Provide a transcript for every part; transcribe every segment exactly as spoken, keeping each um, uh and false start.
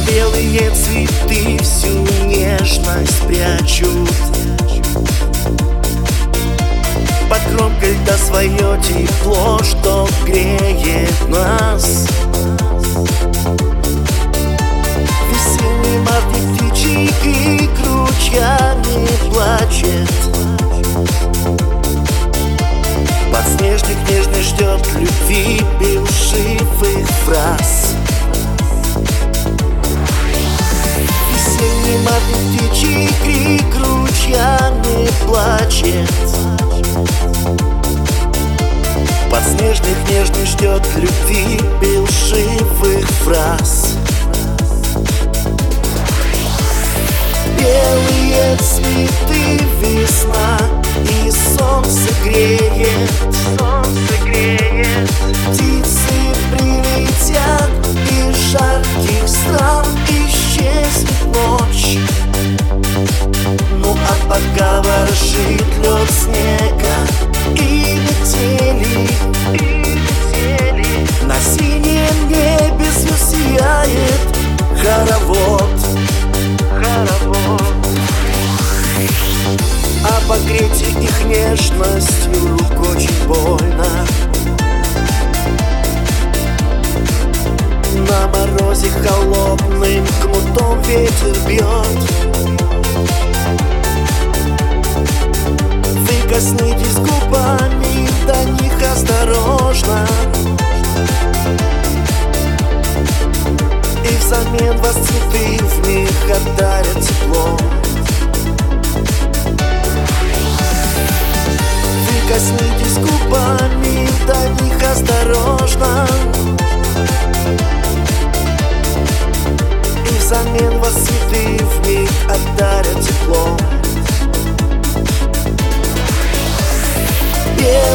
Белые цветы всю нежность прячут, под кромкой льда свое тепло, что греет нас. Весенний март птичек и кручами плачет, подснежник нежно ждет любви белшивых фраз. Весенний март птичий крик ручьями плачет, подснежник нежно ждет любви белшивых фраз. Белые цветы весна, и солнце греет, солнце греет. Птицы прилетят, из жарких стран исчезнет ночь. Ну а пока воршит лед снега и метели, и метели, на синем небе звезд сияет хоровод, хоровод. Обогреть их нежностью очень больно. На морозе холодным кнутом ветер бьет. Вы коснитесь губами до них осторожно, и взамен вас цветы вмиг отдарят теплом. Вы коснитесь губами до них осторожно, и взамен вас цветы вмиг отдарят теплом.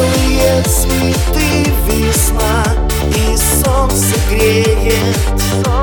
Белые цветы весна, и солнце греет.